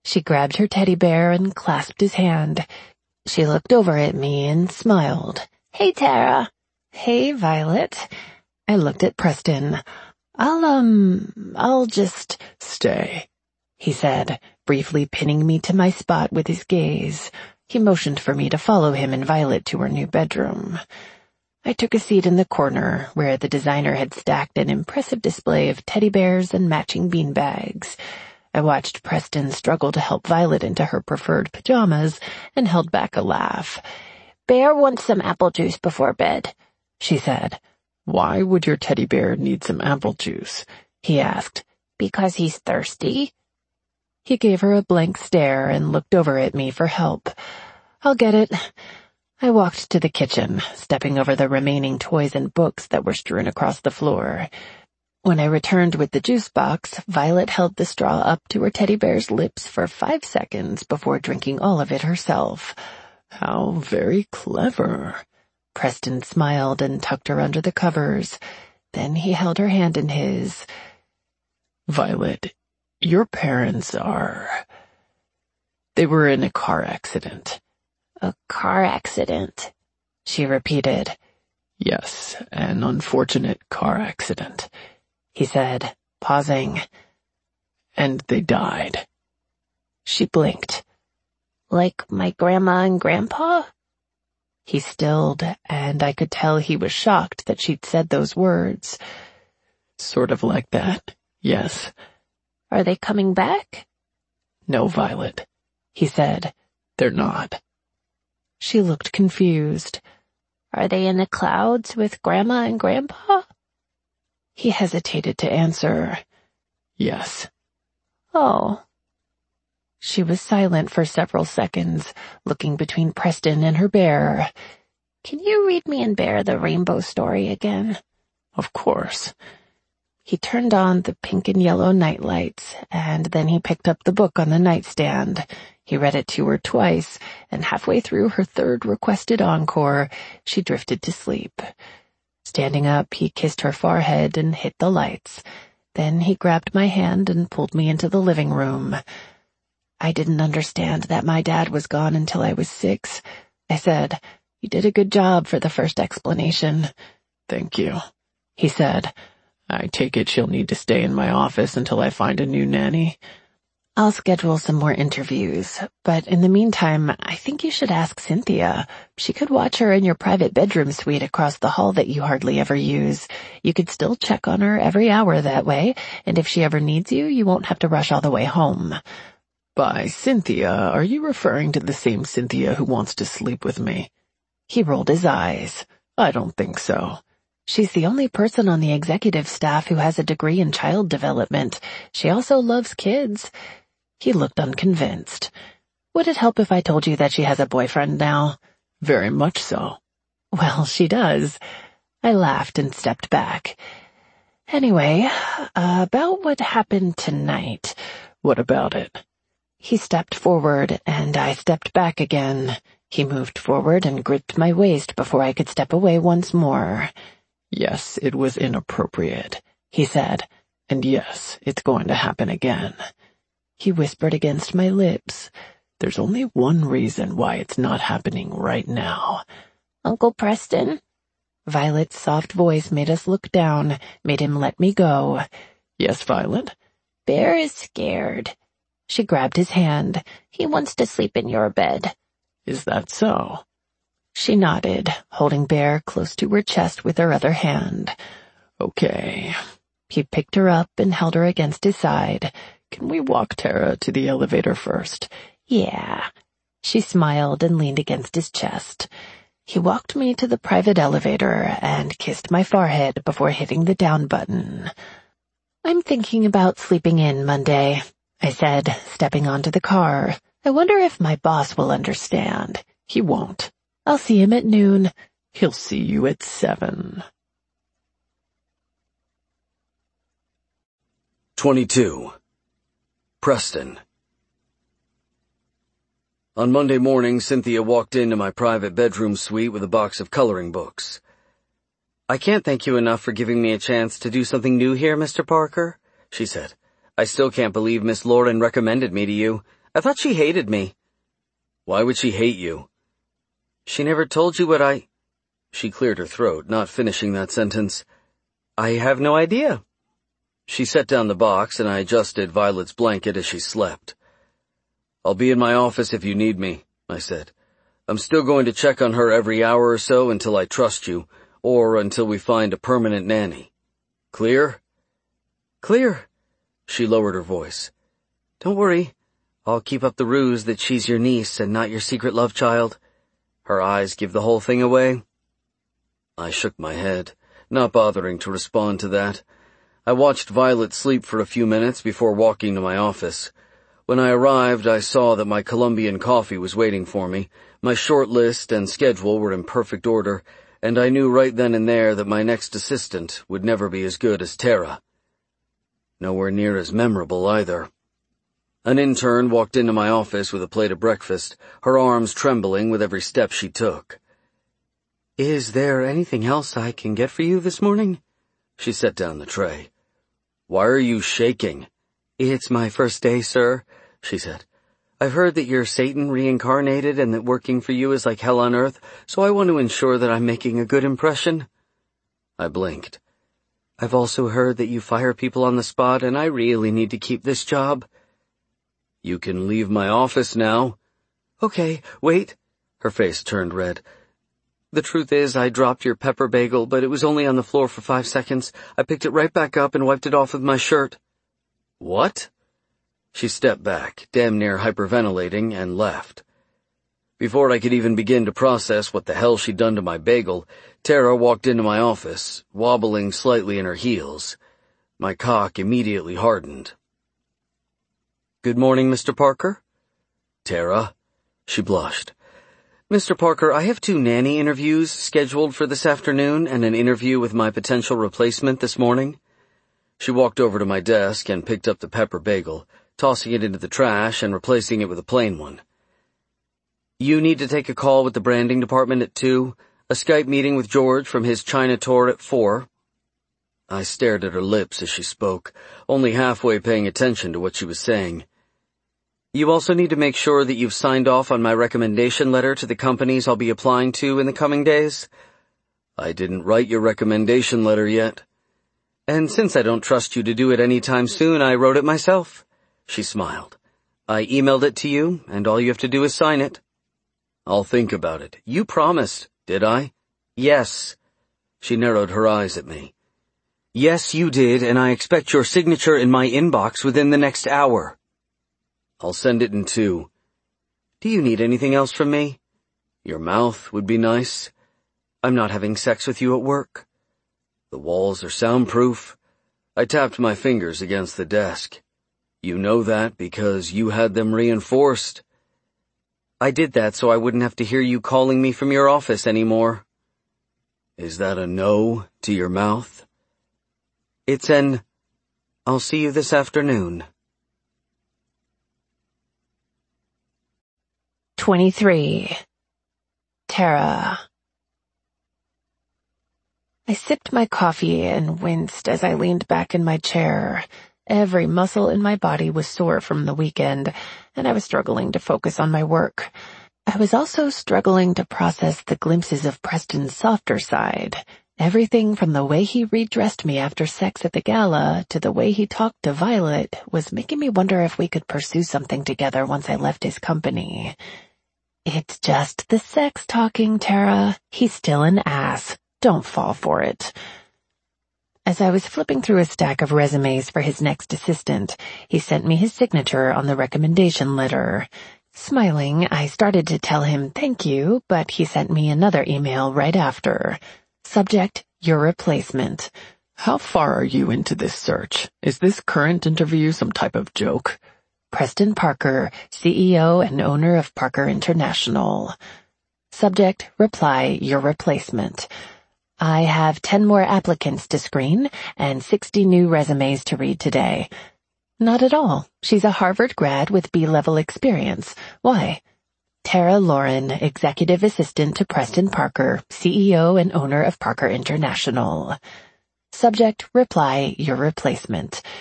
She grabbed her teddy bear and clasped his hand. She looked over at me and smiled. Hey, Tara. Hey, Violet. I looked at Preston. I'll just stay, he said, briefly pinning me to my spot with his gaze. He motioned for me to follow him and Violet to her new bedroom. I took a seat in the corner where the designer had stacked an impressive display of teddy bears and matching beanbags. I watched Preston struggle to help Violet into her preferred pajamas and held back a laugh. Bear wants some apple juice before bed, she said. Why would your teddy bear need some apple juice? He asked. Because he's thirsty. He gave her a blank stare and looked over at me for help. I'll get it. I walked to the kitchen, stepping over the remaining toys and books that were strewn across the floor. When I returned with the juice box, Violet held the straw up to her teddy bear's lips for 5 seconds before drinking all of it herself. How very clever. Preston smiled and tucked her under the covers. Then he held her hand in his. Violet, your parents they were in a car accident. A car accident, she repeated. Yes, an unfortunate car accident, he said, pausing. And they died. She blinked. Like my grandma and grandpa? He stilled, and I could tell he was shocked that she'd said those words. Sort of like that, yes. Are they coming back? No, Violet, he said. They're not. She looked confused. Are they in the clouds with Grandma and Grandpa? He hesitated to answer. Yes. Oh. She was silent for several seconds, looking between Preston and her bear. Can you read me and Bear the Rainbow Story again? Of course. He turned on the pink and yellow nightlights, and then he picked up the book on the nightstand. He read it to her twice, and halfway through her third requested encore, she drifted to sleep. Standing up, he kissed her forehead and hit the lights. Then he grabbed my hand and pulled me into the living room. I didn't understand that my dad was gone until I was 6. I said, "You did a good job for the first explanation." Thank you, he said. I take it she'll need to stay in my office until I find a new nanny. I'll schedule some more interviews, but in the meantime, I think you should ask Cynthia. She could watch her in your private bedroom suite across the hall that you hardly ever use. You could still check on her every hour that way, and if she ever needs you, you won't have to rush all the way home. By Cynthia, are you referring to the same Cynthia who wants to sleep with me? He rolled his eyes. I don't think so. She's the only person on the executive staff who has a degree in child development. She also loves kids. He looked unconvinced. Would it help if I told you that she has a boyfriend now? Very much so. Well, she does. I laughed and stepped back. Anyway, about what happened tonight. What about it? He stepped forward, and I stepped back again. He moved forward and gripped my waist before I could step away once more. Yes, it was inappropriate, he said, and yes, it's going to happen again. He whispered against my lips. There's only one reason why it's not happening right now. Uncle Preston? Violet's soft voice made us look down, made him let me go. Yes, Violet? Bear is scared. She grabbed his hand. He wants to sleep in your bed. Is that so? She nodded, holding Bear close to her chest with her other hand. Okay. He picked her up and held her against his side. Can we walk Tara to the elevator first? Yeah. She smiled and leaned against his chest. He walked me to the private elevator and kissed my forehead before hitting the down button. I'm thinking about sleeping in Monday, I said, stepping onto the car. I wonder if my boss will understand. He won't. I'll see him at noon. He'll see you at 7. 22. Preston. On Monday morning, Cynthia walked into my private bedroom suite with a box of coloring books. "I can't thank you enough for giving me a chance to do something new here, Mr. Parker," she said. "I still can't believe Miss Lorden recommended me to you. I thought she hated me. Why would she hate you? She never told you what I... She cleared her throat, not finishing that sentence. I have no idea. She set down the box and I adjusted Violet's blanket as she slept. I'll be in my office if you need me, I said. I'm still going to check on her every hour or so until I trust you, or until we find a permanent nanny. Clear? Clear. She lowered her voice. Don't worry. I'll keep up the ruse that she's your niece and not your secret love child. Her eyes give the whole thing away. I shook my head, not bothering to respond to that. I watched Violet sleep for a few minutes before walking to my office. When I arrived, I saw that my Colombian coffee was waiting for me. My short list and schedule were in perfect order, and I knew right then and there that my next assistant would never be as good as Tara. Nowhere near as memorable either. An intern walked into my office with a plate of breakfast, her arms trembling with every step she took. Is there anything else I can get for you this morning? She set down the tray. Why are you shaking? It's my first day, sir, she said. I've heard that you're Satan reincarnated and that working for you is like hell on earth, so I want to ensure that I'm making a good impression. I blinked. I've also heard that you fire people on the spot and I really need to keep this job. You can leave my office now. Okay, wait. Her face turned red. The truth is, I dropped your pepper bagel, but it was only on the floor for 5 seconds. I picked it right back up and wiped it off with my shirt. What? She stepped back, damn near hyperventilating, and left. Before I could even begin to process what the hell she'd done to my bagel, Tara walked into my office, wobbling slightly in her heels. My cock immediately hardened. Good morning, Mr. Parker? Tara? She blushed. Mr. Parker, I have 2 nanny interviews scheduled for this afternoon and an interview with my potential replacement this morning. She walked over to my desk and picked up the pepper bagel, tossing it into the trash and replacing it with a plain one. You need to take a call with the branding department at 2, a Skype meeting with George from his China tour at 4. I stared at her lips as she spoke, only halfway paying attention to what she was saying. You also need to make sure that you've signed off on my recommendation letter to the companies I'll be applying to in the coming days. I didn't write your recommendation letter yet. And since I don't trust you to do it any time soon, I wrote it myself. She smiled. I emailed it to you, and all you have to do is sign it. I'll think about it. You promised, did I? Yes. She narrowed her eyes at me. Yes, you did, and I expect your signature in my inbox within the next hour. I'll send it in 2. Do you need anything else from me? Your mouth would be nice. I'm not having sex with you at work. The walls are soundproof. I tapped my fingers against the desk. You know that because you had them reinforced. I did that so I wouldn't have to hear you calling me from your office anymore. Is that a no to your mouth? It's an, I'll see you this afternoon. 23. Tara. I sipped my coffee and winced as I leaned back in my chair. Every muscle in my body was sore from the weekend, and I was struggling to focus on my work. I was also struggling to process the glimpses of Preston's softer side. Everything from the way he redressed me after sex at the gala to the way he talked to Violet was making me wonder if we could pursue something together once I left his company. It's just the sex talking, Tara. He's still an ass. Don't fall for it. As I was flipping through a stack of resumes for his next assistant, he sent me his signature on the recommendation letter. Smiling, I started to tell him thank you, but he sent me another email right after. Subject, your replacement. How far are you into this search? Is this current interview some type of joke? Preston Parker, CEO and owner of Parker International. Subject, reply, your replacement. I have 10 more applicants to screen and 60 new resumes to read today. Not at all. She's a Harvard grad with B-level experience. Why? Tara Lauren, Executive Assistant to Preston Parker, CEO and owner of Parker International. Subject, reply, your replacement.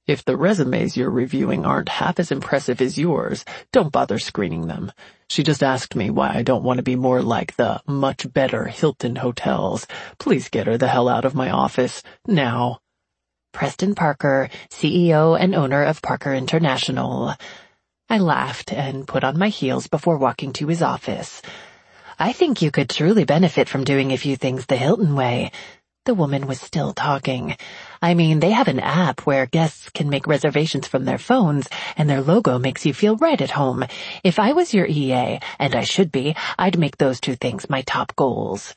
If the resumes you're reviewing aren't half as impressive as yours, don't bother screening them. She just asked me why I don't want to be more like the much better Hilton hotels. Please get her the hell out of my office, now. Preston Parker, CEO and owner of Parker International. I laughed and put on my heels before walking to his office. I think you could truly benefit from doing a few things the Hilton way. The woman was still talking. I mean, they have an app where guests can make reservations from their phones, and their logo makes you feel right at home. If I was your EA, and I should be, I'd make those two things my top goals.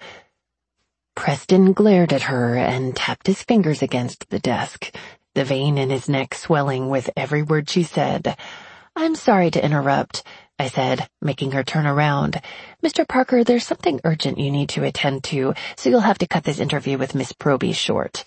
Preston glared at her and tapped his fingers against the desk, the vein in his neck swelling with every word she said. I'm sorry to interrupt, I said, making her turn around. Mr. Parker, there's something urgent you need to attend to, so you'll have to cut this interview with Miss Proby short.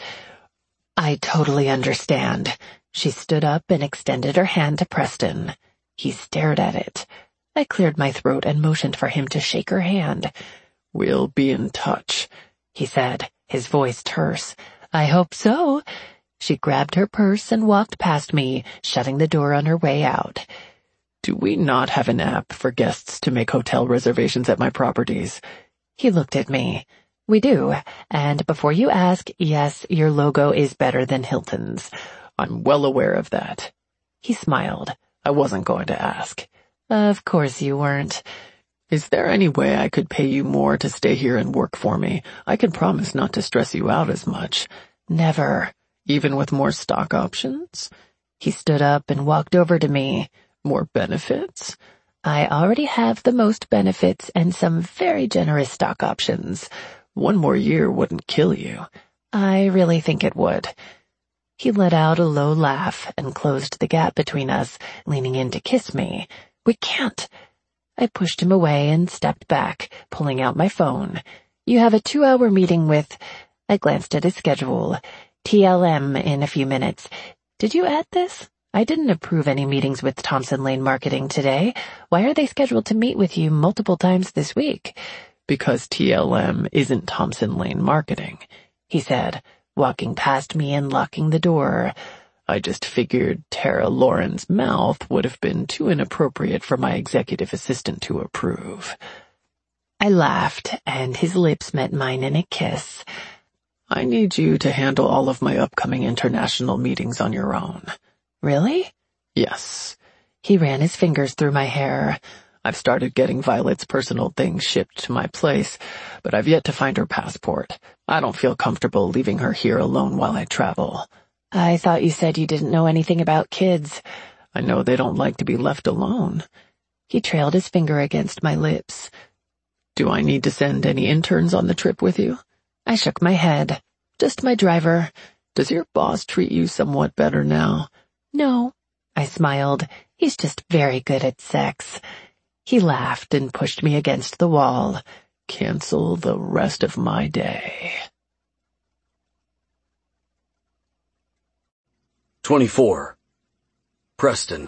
I totally understand. She stood up and extended her hand to Preston. He stared at it. I cleared my throat and motioned for him to shake her hand. We'll be in touch, he said, his voice terse. I hope so. She grabbed her purse and walked past me, shutting the door on her way out. Do we not have an app for guests to make hotel reservations at my properties? He looked at me. We do, and before you ask, yes, your logo is better than Hilton's. I'm well aware of that. He smiled. I wasn't going to ask. Of course you weren't. Is there any way I could pay you more to stay here and work for me? I can promise not to stress you out as much. Never. Even with more stock options? He stood up and walked over to me. More benefits? I already have the most benefits and some very generous stock options. 1 more year wouldn't kill you. I really think it would. He let out a low laugh and closed the gap between us, leaning in to kiss me. We can't. I pushed him away and stepped back, pulling out my phone. You have a 2-hour meeting with... I glanced at his schedule. TLM in a few minutes. Did you add this? I didn't approve any meetings with Thompson Lane Marketing today. Why are they scheduled to meet with you multiple times this week? Because TLM isn't Thompson Lane Marketing, he said, walking past me and locking the door. I just figured Tara Lauren's mouth would have been too inappropriate for my executive assistant to approve. I laughed, and his lips met mine in a kiss. I need you to handle all of my upcoming international meetings on your own. Really? Yes. He ran his fingers through my hair. I've started getting Violet's personal things shipped to my place, but I've yet to find her passport. I don't feel comfortable leaving her here alone while I travel. I thought you said you didn't know anything about kids. I know they don't like to be left alone. He trailed his finger against my lips. Do I need to send any interns on the trip with you? I shook my head. Just my driver. Does your boss treat you somewhat better now? No, I smiled. He's just very good at sex. He laughed and pushed me against the wall. Cancel the rest of my day. 24. Preston.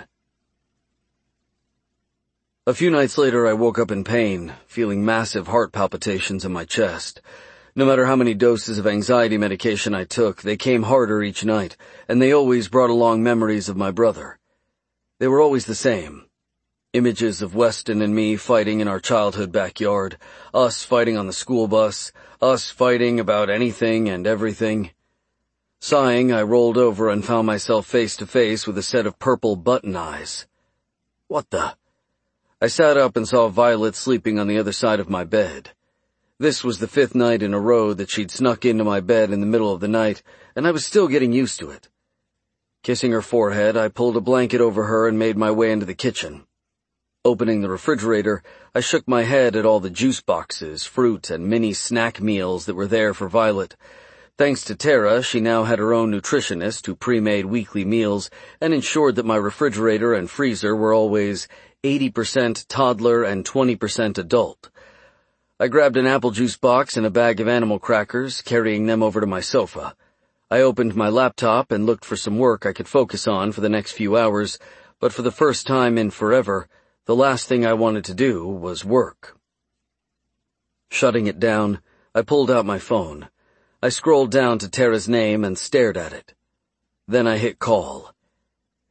A few nights later I woke up in pain, feeling massive heart palpitations in my chest. No matter how many doses of anxiety medication I took, they came harder each night, and they always brought along memories of my brother. They were always the same. Images of Weston and me fighting in our childhood backyard, us fighting on the school bus, us fighting about anything and everything. Sighing, I rolled over and found myself face to face with a set of purple button eyes. What the? I sat up and saw Violet sleeping on the other side of my bed. This was the 5th night in a row that she'd snuck into my bed in the middle of the night, and I was still getting used to it. Kissing her forehead, I pulled a blanket over her and made my way into the kitchen. Opening the refrigerator, I shook my head at all the juice boxes, fruit, and mini snack meals that were there for Violet. Thanks to Tara, she now had her own nutritionist who pre-made weekly meals and ensured that my refrigerator and freezer were always 80% toddler and 20% adult. I grabbed an apple juice box and a bag of animal crackers, carrying them over to my sofa. I opened my laptop and looked for some work I could focus on for the next few hours, but for the first time in forever, the last thing I wanted to do was work. Shutting it down, I pulled out my phone. I scrolled down to Tara's name and stared at it. Then I hit call.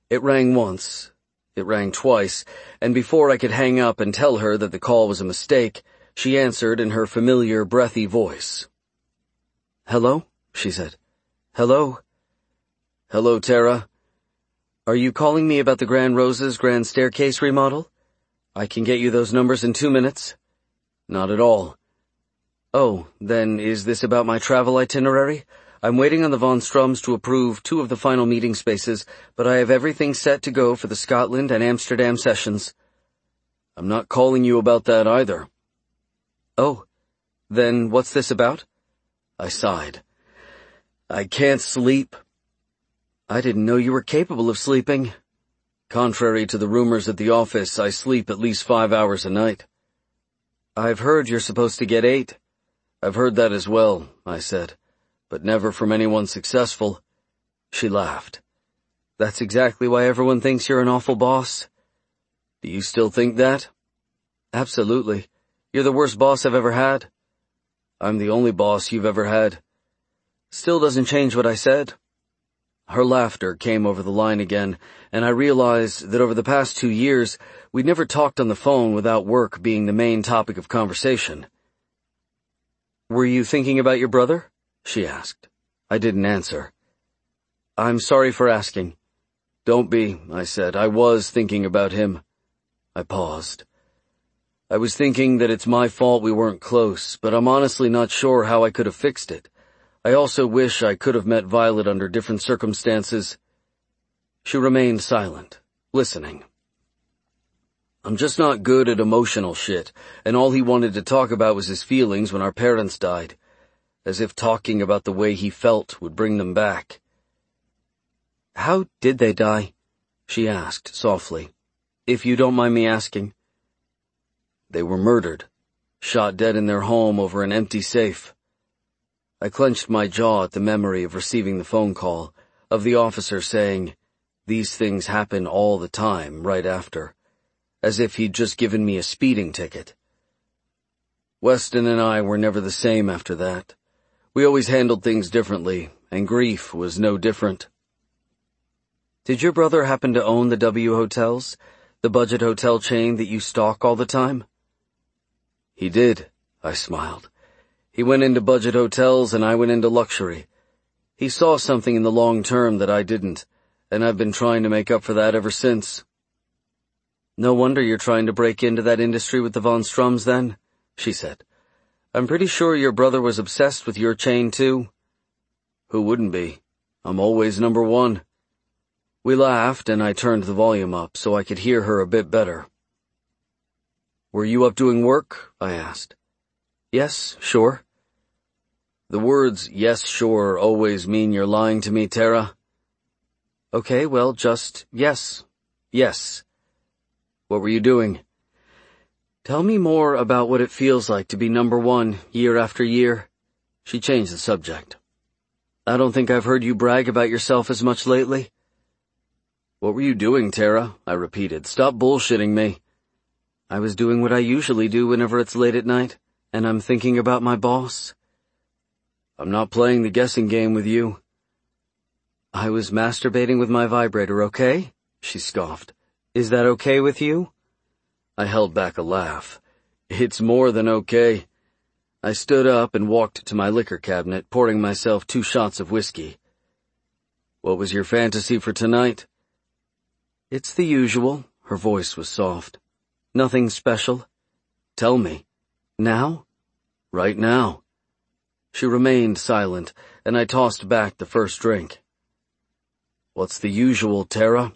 It rang once. It rang twice, and before I could hang up and tell her that the call was a mistake, she answered in her familiar, breathy voice. "Hello?" she said. "Hello?" "Hello, Tara. Are you calling me about the Grand Rose's grand staircase remodel? I can get you those numbers in 2 minutes." "Not at all." "Oh, then is this about my travel itinerary? I'm waiting on the Von Stroms to approve 2 of the final meeting spaces, but I have everything set to go for the Scotland and Amsterdam sessions." "I'm not calling you about that either." "Oh, then what's this about?" I sighed. "I can't sleep." "I didn't know you were capable of sleeping." "Contrary to the rumors at the office, I sleep at least 5 hours a night." "I've heard you're supposed to get 8. "I've heard that as well," I said, "but never from anyone successful." She laughed. "That's exactly why everyone thinks you're an awful boss." "Do you still think that?" "Absolutely. You're the worst boss I've ever had." "I'm the only boss you've ever had." "Still doesn't change what I said." Her laughter came over the line again, and I realized that over the past 2 years, we'd never talked on the phone without work being the main topic of conversation. "Were you thinking about your brother?" she asked. I didn't answer. "I'm sorry for asking." "Don't be," I said. "I was thinking about him." I paused. "I was thinking that it's my fault we weren't close, but I'm honestly not sure how I could have fixed it. I also wish I could have met Violet under different circumstances." She remained silent, listening. "I'm just not good at emotional shit, and all he wanted to talk about was his feelings when our parents died, as if talking about the way he felt would bring them back." "How did they die?" she asked softly. "If you don't mind me asking." "They were murdered, shot dead in their home over an empty safe." I clenched my jaw at the memory of receiving the phone call, of the officer saying, "These things happen all the time," right after, as if he'd just given me a speeding ticket. Weston and I were never the same after that. We always handled things differently, and grief was no different. "Did your brother happen to own the W Hotels, the budget hotel chain that you stalk all the time?" "He did," I smiled. "He went into budget hotels and I went into luxury. He saw something in the long term that I didn't, and I've been trying to make up for that ever since." "No wonder you're trying to break into that industry with the Von Stroms then," she said. "I'm pretty sure your brother was obsessed with your chain too." "Who wouldn't be? I'm always number 1. We laughed and I turned the volume up so I could hear her a bit better. "Were you up doing work?" I asked. "Yes, sure." "The words, 'yes, sure,' always mean you're lying to me, Tara." "Okay, well, just yes. Yes." "What were you doing?" "Tell me more about what it feels like to be number 1 year after year." She changed the subject. "I don't think I've heard you brag about yourself as much lately." "What were you doing, Tara?" I repeated. "Stop bullshitting me." "I was doing what I usually do whenever it's late at night, and I'm thinking about my boss." "I'm not playing the guessing game with you." "I was masturbating with my vibrator, okay?" she scoffed. "Is that okay with you?" I held back a laugh. "It's more than okay." I stood up and walked to my liquor cabinet, pouring myself 2 shots of whiskey. "What was your fantasy for tonight?" "It's the usual." Her voice was soft. "Nothing special." "Tell me." "Now?" "Right now." She remained silent, and I tossed back the first drink. "What's the usual, Tara?"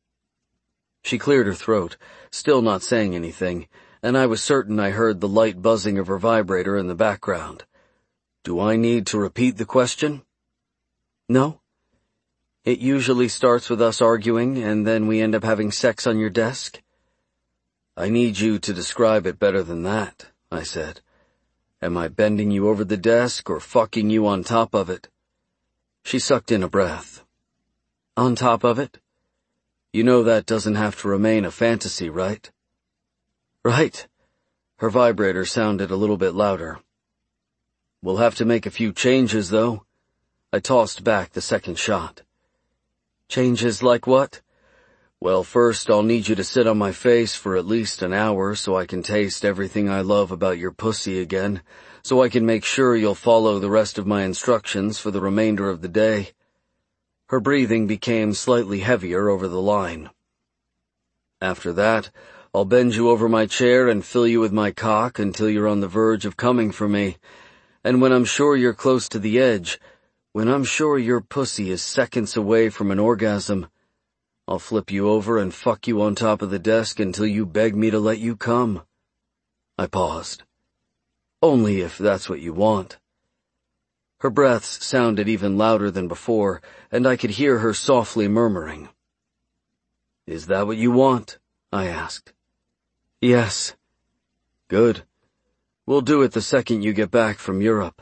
She cleared her throat, still not saying anything, and I was certain I heard the light buzzing of her vibrator in the background. "Do I need to repeat the question?" "No. It usually starts with us arguing, and then we end up having sex on your desk." "I need you to describe it better than that," I said. "Am I bending you over the desk or fucking you on top of it?" She sucked in a breath. "On top of it?" "You know that doesn't have to remain a fantasy, right?" "Right." Her vibrator sounded a little bit louder. "We'll have to make a few changes, though." I tossed back the second shot. "Changes like what?" Well, first I'll need you to sit on my face for at least an hour so I can taste everything I love about your pussy again, so I can make sure you'll follow the rest of my instructions for the remainder of the day. Her breathing became slightly heavier over the line. After that, I'll bend you over my chair and fill you with my cock until you're on the verge of coming for me. And when I'm sure you're close to the edge, when I'm sure your pussy is seconds away from an orgasm, I'll flip you over and fuck you on top of the desk until you beg me to let you come. I paused. Only if that's what you want. Her breaths sounded even louder than before, and I could hear her softly murmuring. Is that what you want? I asked. Yes. Good. We'll do it the second you get back from Europe.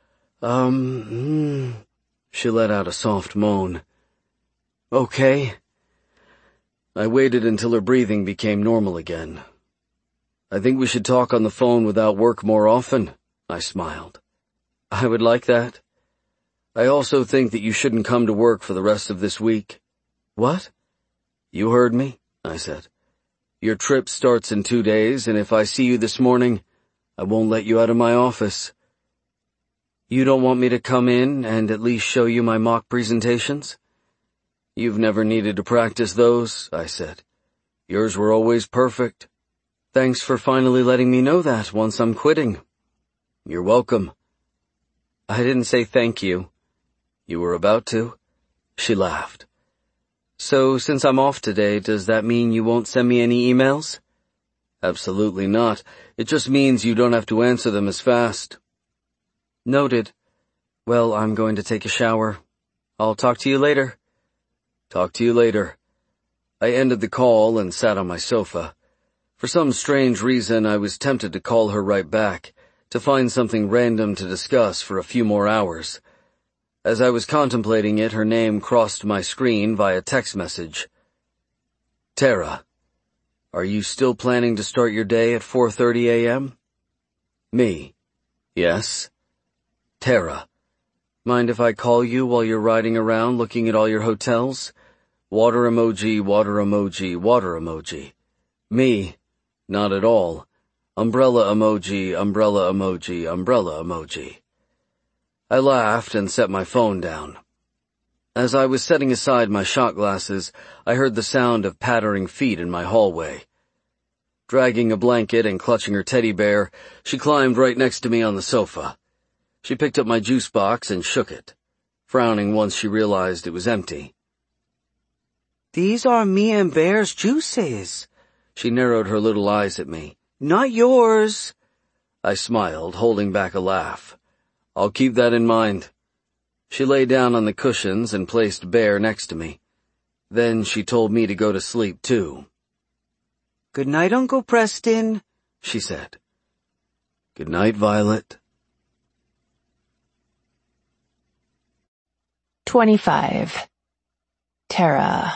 She let out a soft moan. Okay. I waited until her breathing became normal again. I think we should talk on the phone without work more often, I smiled. I would like that. I also think that you shouldn't come to work for the rest of this week. What? You heard me, I said. Your trip starts in 2 days, and if I see you this morning, I won't let you out of my office. You don't want me to come in and at least show you my mock presentations? You've never needed to practice those, I said. Yours were always perfect. Thanks for finally letting me know that once I'm quitting. You're welcome. I didn't say thank you. You were about to. She laughed. So, since I'm off today, does that mean you won't send me any emails? Absolutely not. It just means you don't have to answer them as fast. Noted. Well, I'm going to take a shower. I'll talk to you later. Talk to you later. I ended the call and sat on my sofa. For some strange reason, I was tempted to call her right back, to find something random to discuss for a few more hours. As I was contemplating it, her name crossed my screen via text message. Tara, are you still planning to start your day at 4:30 a.m.? Me. Yes. Tara, mind if I call you while you're riding around looking at all your hotels? Water emoji, water emoji, water emoji. Me. Not at all. Umbrella emoji, umbrella emoji, umbrella emoji. I laughed and set my phone down. As I was setting aside my shot glasses, I heard the sound of pattering feet in my hallway. Dragging a blanket and clutching her teddy bear, she climbed right next to me on the sofa. She picked up my juice box and shook it, frowning once she realized it was empty. These are me and Bear's juices. She narrowed her little eyes at me. Not yours. I smiled, holding back a laugh. I'll keep that in mind. She lay down on the cushions and placed Bear next to me. Then she told me to go to sleep, too. Good night, Uncle Preston, she said. Good night, Violet. 25. Tara.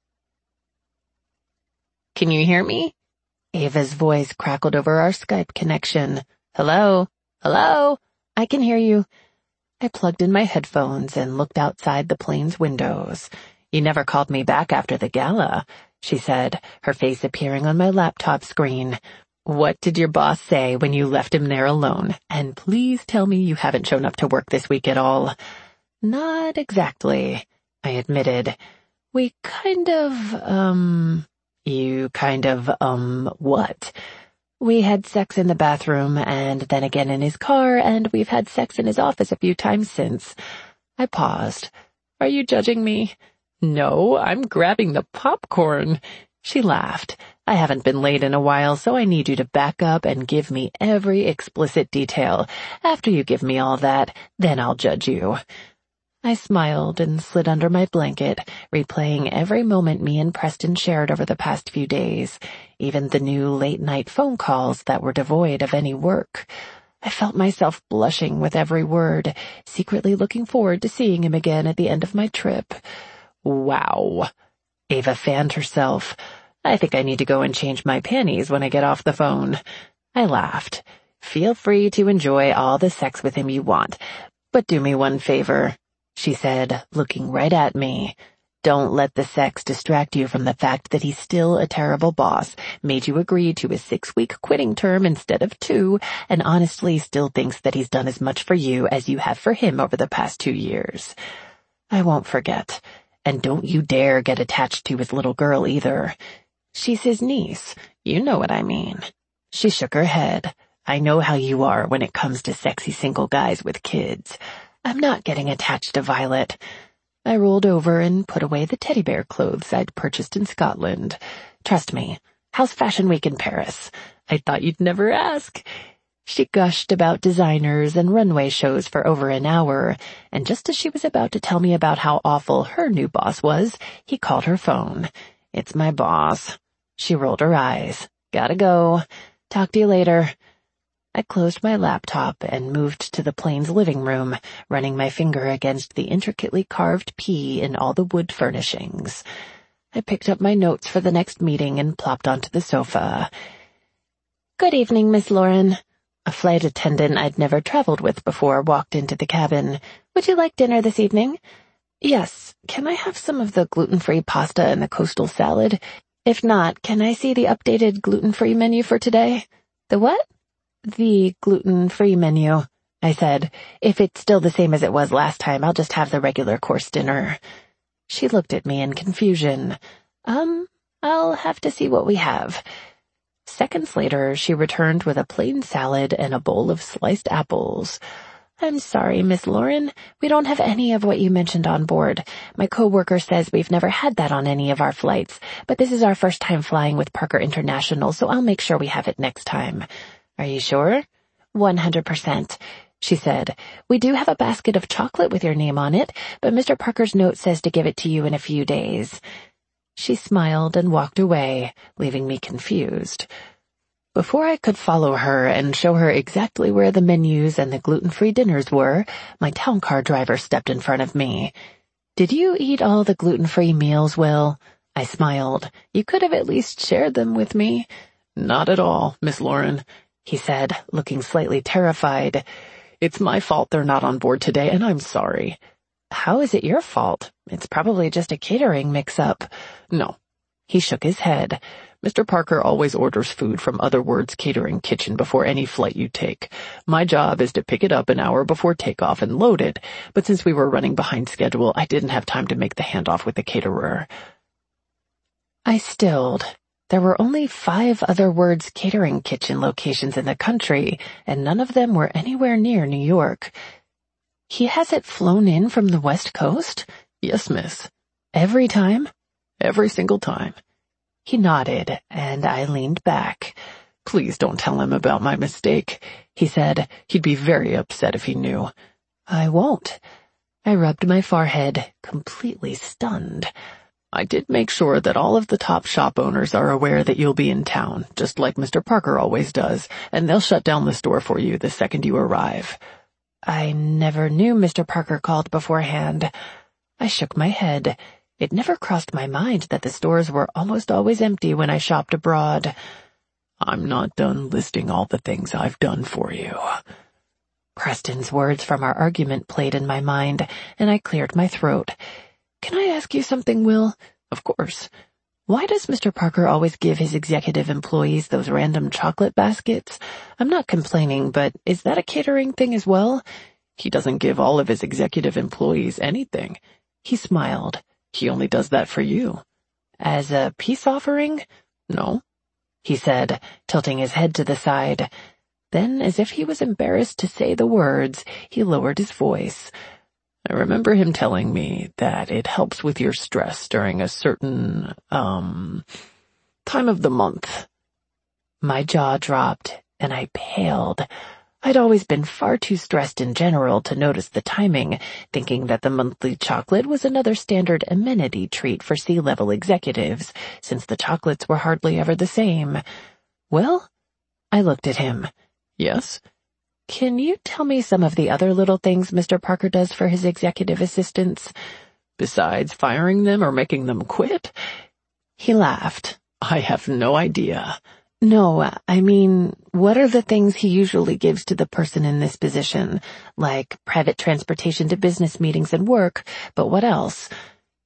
Can you hear me? Ava's voice crackled over our Skype connection. Hello? Hello? I can hear you. I plugged in my headphones and looked outside the plane's windows. You never called me back after the gala, she said, her face appearing on my laptop screen. What did your boss say when you left him there alone? And please tell me you haven't shown up to work this week at all. Not exactly, I admitted. We You what? We had sex in the bathroom and then again in his car, and we've had sex in his office a few times since. I paused. Are you judging me? No, I'm grabbing the popcorn. She laughed. I haven't been late in a while, so I need you to back up and give me every explicit detail. After you give me all that, then I'll judge you. I smiled and slid under my blanket, replaying every moment me and Preston shared over the past few days, even the new late-night phone calls that were devoid of any work. I felt myself blushing with every word, secretly looking forward to seeing him again at the end of my trip. Wow. Ava fanned herself. I think I need to go and change my panties when I get off the phone. I laughed. Feel free to enjoy all the sex with him you want, but do me one favor, she said, looking right at me. don't let the sex distract you from the fact that he's still a terrible boss, made you agree to a 6-week quitting term instead of 2, and honestly still thinks that he's done as much for you as you have for him over the past 2 years. I won't forget. And don't you dare get attached to his little girl either. She's his niece. You know what I mean. She shook her head. I know how you are when it comes to sexy single guys with kids. I'm not getting attached to Violet. I rolled over and put away the teddy bear clothes I'd purchased in Scotland. Trust me, how's Fashion Week in Paris? I thought you'd never ask. She gushed about designers and runway shows for over an hour, and just as she was about to tell me about how awful her new boss was, he called her phone. It's my boss. She rolled her eyes. Gotta go. Talk to you later. I closed my laptop and moved to the plane's living room, running my finger against the intricately carved P in all the wood furnishings. I picked up my notes for the next meeting and plopped onto the sofa. Good evening, Miss Lauren. A flight attendant I'd never traveled with before walked into the cabin. Would you like dinner this evening? Yes. Can I have some of the gluten-free pasta and the coastal salad? If not, can I see the updated gluten-free menu for today? The what? The gluten-free menu, I said. If it's still the same as it was last time, I'll just have the regular course dinner. She looked at me in confusion. I'll have to see what we have. Seconds later, she returned with a plain salad and a bowl of sliced apples. I'm sorry, Miss Lauren. We don't have any of what you mentioned on board. My coworker says we've never had that on any of our flights, but this is our first time flying with Parker International, so I'll make sure we have it next time. Are you sure? 100%, she said. We do have a basket of chocolate with your name on it, but Mr. Parker's note says to give it to you in a few days. She smiled and walked away, leaving me confused. Before I could follow her and show her exactly where the menus and the gluten-free dinners were, my town car driver stepped in front of me. Did you eat all the gluten-free meals, Will? I smiled. You could have at least shared them with me. Not at all, Miss Lauren, he said, looking slightly terrified. It's my fault they're not on board today, and I'm sorry. How is it your fault? It's probably just a catering mix-up. No. He shook his head. Mr. Parker always orders food from Otherwords Catering Kitchen before any flight you take. My job is to pick it up an hour before takeoff and load it, but since we were running behind schedule, I didn't have time to make the handoff with the caterer. I stilled. There were only 5 Otherwords Catering Kitchen locations in the country, and none of them were anywhere near New York. He has it flown in from the West Coast? Yes, miss. Every time? Every single time. He nodded, and I leaned back. Please don't tell him about my mistake, he said. He'd be very upset if he knew. I won't. I rubbed my forehead, completely stunned. I did make sure that all of the top shop owners are aware that you'll be in town, just like Mr. Parker always does, and they'll shut down the store for you the second you arrive. I never knew Mr. Parker called beforehand. I shook my head. It never crossed my mind that the stores were almost always empty when I shopped abroad. I'm not done listing all the things I've done for you. Preston's words from our argument played in my mind, and I cleared my throat. Can I ask you something, Will? Of course. Why does Mr. Parker always give his executive employees those random chocolate baskets? I'm not complaining, but is that a catering thing as well? He doesn't give all of his executive employees anything. He smiled. He only does that for you. As a peace offering? No, he said, tilting his head to the side. Then, as if he was embarrassed to say the words, he lowered his voice. I remember him telling me that it helps with your stress during a certain, time of the month. My jaw dropped, and I paled. I'd always been far too stressed in general to notice the timing, thinking that the monthly chocolate was another standard amenity treat for C-level executives, since the chocolates were hardly ever the same. Well, I looked at him. Yes? Can you tell me some of the other little things Mr. Parker does for his executive assistants? Besides firing them or making them quit? He laughed. I have no idea. No, I mean, what are the things he usually gives to the person in this position? Like private transportation to business meetings and work, but what else?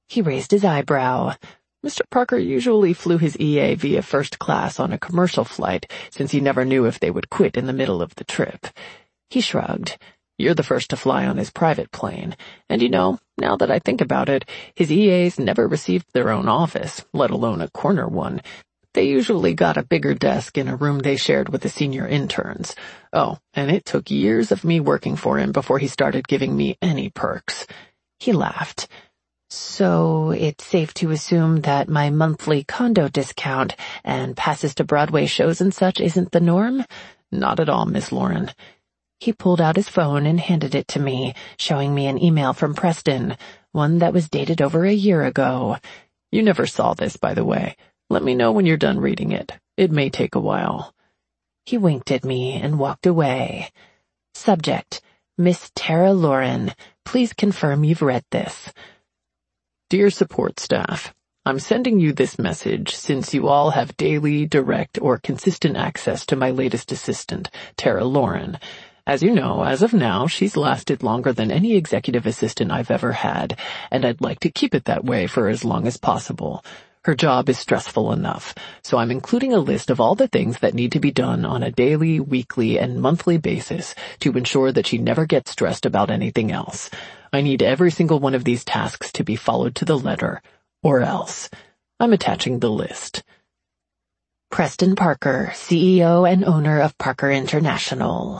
He raised his eyebrow. Mr. Parker usually flew his EA via first class on a commercial flight, since he never knew if they would quit in the middle of the trip. He shrugged. You're the first to fly on his private plane. And now that I think about it, his EAs never received their own office, let alone a corner one. They usually got a bigger desk in a room they shared with the senior interns. Oh, and it took years of me working for him before he started giving me any perks. He laughed. So it's safe to assume that my monthly condo discount and passes to Broadway shows and such isn't the norm? Not at all, Miss Lauren. He pulled out his phone and handed it to me, showing me an email from Preston, one that was dated over a year ago. You never saw this, by the way. Let me know when you're done reading it. It may take a while. He winked at me and walked away. Subject: Miss Tara Lauren. Please confirm you've read this. Dear support staff, I'm sending you this message since you all have daily, direct, or consistent access to my latest assistant, Tara Lauren. As you know, as of now, she's lasted longer than any executive assistant I've ever had, and I'd like to keep it that way for as long as possible. Her job is stressful enough, so I'm including a list of all the things that need to be done on a daily, weekly, and monthly basis to ensure that she never gets stressed about anything else. I need every single one of these tasks to be followed to the letter, or else. I'm attaching the list. Preston Parker, CEO and owner of Parker International.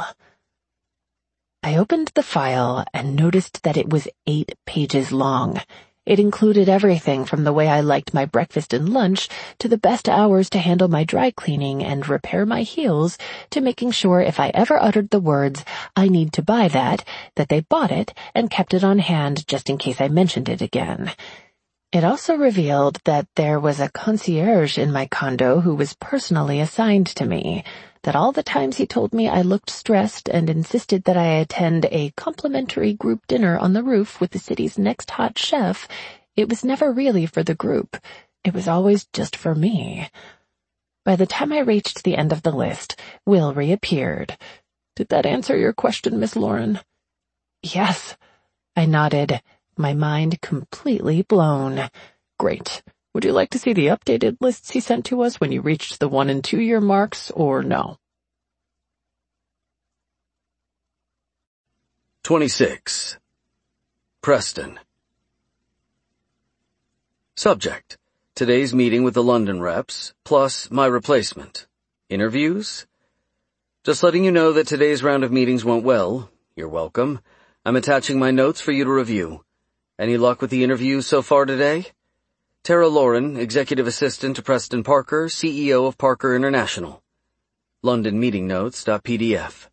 I opened the file and noticed that it was 8 pages long. It included everything from the way I liked my breakfast and lunch to the best hours to handle my dry cleaning and repair my heels to making sure if I ever uttered the words, "I need to buy that," that they bought it and kept it on hand just in case I mentioned it again. It also revealed that there was a concierge in my condo who was personally assigned to me, that all the times he told me I looked stressed and insisted that I attend a complimentary group dinner on the roof with the city's next hot chef, it was never really for the group. It was always just for me. By the time I reached the end of the list, Will reappeared. Did that answer your question, Miss Lauren? Yes, I nodded, my mind completely blown. Great. Would you like to see the updated lists he sent to us when you reached the 1- and 2-year marks, or no? 26. Preston. Subject: Today's meeting with the London reps, plus my replacement. Interviews? Just letting you know that today's round of meetings went well. You're welcome. I'm attaching my notes for you to review. Any luck with the interviews so far today? Tara Lauren, Executive Assistant to Preston Parker, CEO of Parker International. London Meeting Notes.pdf.